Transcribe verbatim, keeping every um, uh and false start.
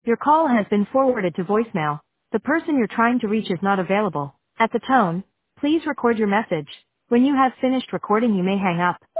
Your call has been forwarded to voicemail. The person you're trying to reach is not available. At the tone, please record your message. When you have finished recording, you may hang up.